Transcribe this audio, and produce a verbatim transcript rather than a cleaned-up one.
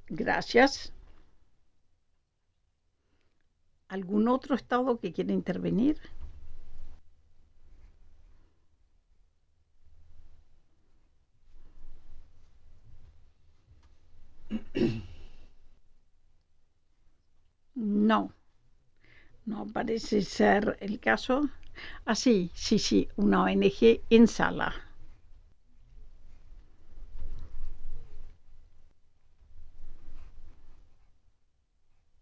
Gracias. ¿Algún otro estado que quiera intervenir? No, no parece ser el caso. Ah, sí, sí, sí, una O N G en Sala.